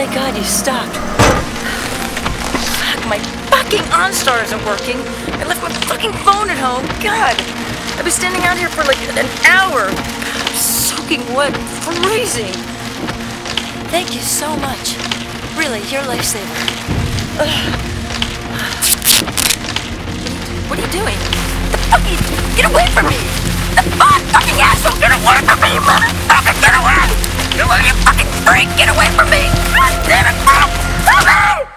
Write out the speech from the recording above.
Thank God you stopped. Fuck, my fucking OnStar isn't working. I left my fucking phone at home. God, I've been standing out here for like an hour. I'm soaking wet, freezing. Thank you so much. Really, you're a lifesaver. What are you doing? The fuck you? Get away from me! The fuck? Fucking asshole! Get away from me, you motherfucker! Get away! Get away, you fucking freak! Get away from me! God damn it, bro!